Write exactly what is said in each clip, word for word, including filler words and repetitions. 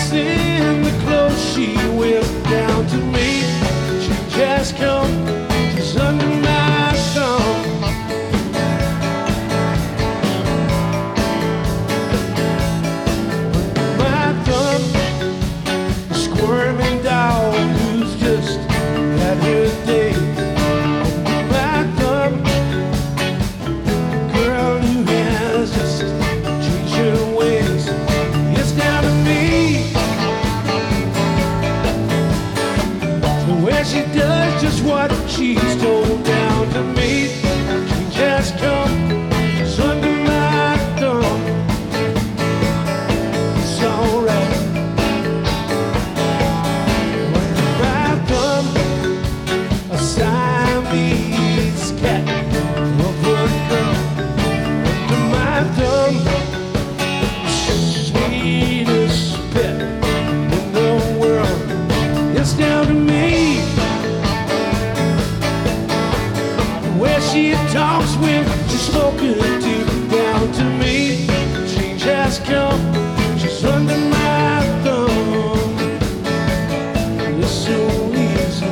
in the clothes she wears down to me. She just come, she's under my thumb. My thumb, a squirming dog who's just had her day. My thumb, girl who has just changed her ways. It's down to me. She does just what she's told down to me. She just comes under my thumb. It's alright. Under my thumb, a Siamese cat of a girl. Under my thumb, sweetest pet in the world. It's down to me. Where she talks when she's spoken to down to me. Change has come, she's under my thumb. It's so easy.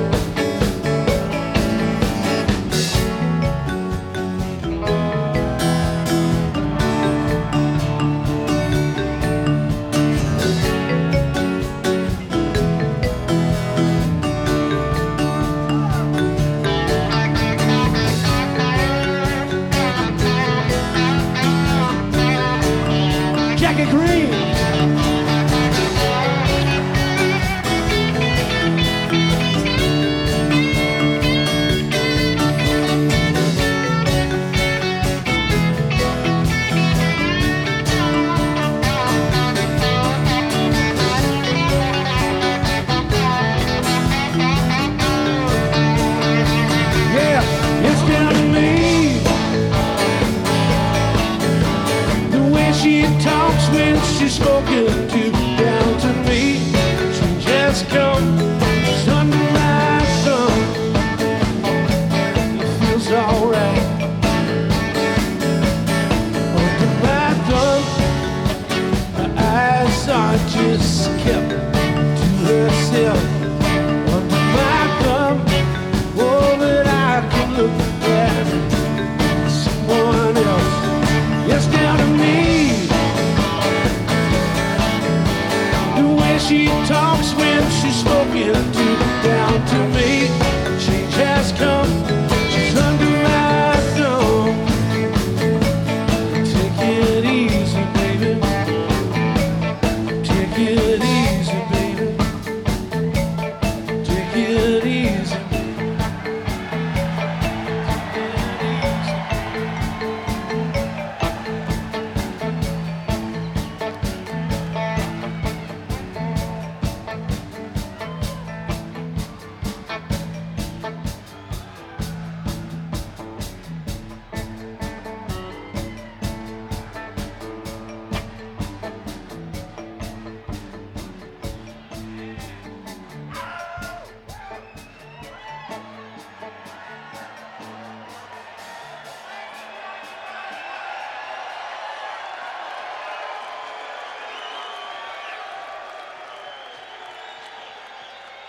Jackie Green. Yeah, it's down to me. The way she talks when she's spoken to down to me. She just comes under my thumb. It feels alright. Under my thumb, her eyes are just kept to herself. Under my thumb, oh, but I can look at someone else. It's down to me. She talks when she's spoken to down to me.